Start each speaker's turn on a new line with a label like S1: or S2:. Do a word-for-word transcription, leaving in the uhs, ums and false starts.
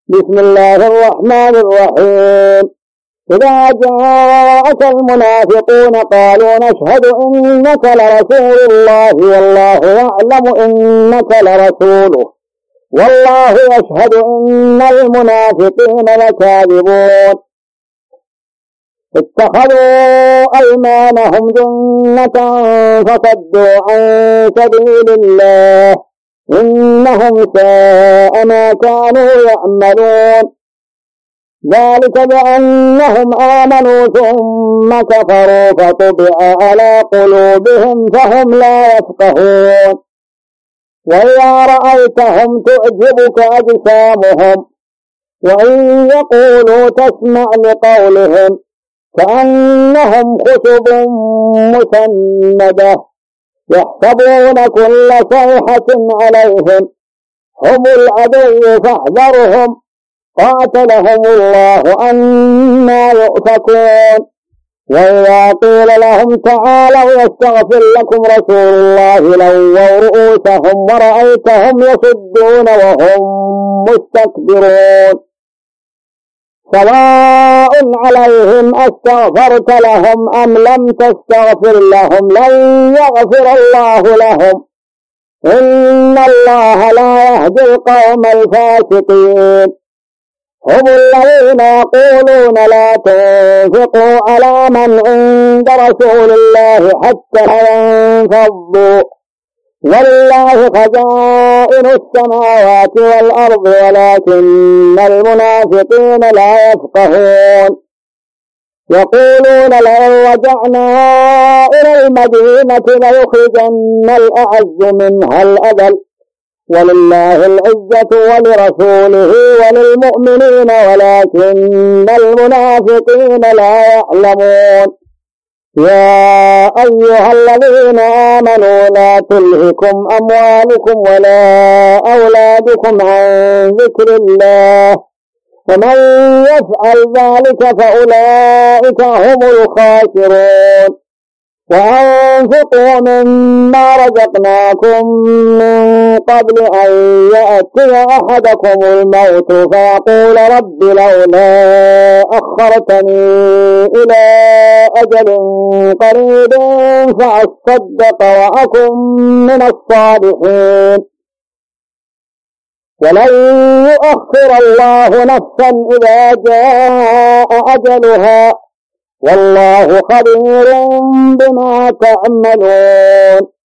S1: بسم الله الرحمن الرحيم. إذا جاءك المنافقون قالوا نشهد إنك لرسول الله والله يعلم إنك لرسوله والله يشهد إن المنافقين لكاذبون. اتخذوا أيمانهم جنة فصدوا عن سبيل الله إنهم ساء ما كانوا يعملون. ذلك بأنهم آمنوا ثم كفروا فطبع على قلوبهم فهم لا يفقهون. وإذا رأيتهم تعجبك أجسامهم وإن يقولوا تسمع لقولهم كأنهم خشب مسندة يحسبون كل صيحة عليهم هم العدو فاحذرهم قاتلهم الله أنى يؤفكون. وإذا قيل لهم تعالوا يستغفر لكم رسول الله لووا رؤوسهم ورأيتهم يصدون وهم مستكبرون. سواء عليهم أستغفرت لهم أم لم تستغفر لهم لن يغفر الله لهم إن الله لا يهدي القوم الفاسقين. هم الذين يقولون لا تنفقوا على من عند رسول الله حتى ينفضوا ولله خزائن السماوات والأرض ولكن المنافقين لا يفقهون. يقولون لئن رجعنا إلى المدينة ليخرجن الأعز منها الأذل ولله العزة ولرسوله وللمؤمنين ولكن المنافقين لا يعلمون. يا أيها الذين آمنوا لا تلهكم أموالكم ولا أولادكم عن ذكر الله ومن يفعل ذلك فأولئك هم الخاسرون. وأنفقوا مما رزقناكم من قبل أن يأتي أحدكم الموت فيقول رب لولا أخرتني إلى أجل قريب فأصدق وأكن من الصالحين ولن يؤخر الله نفسا إذا جاء أجلها والله خبير بما تعملون.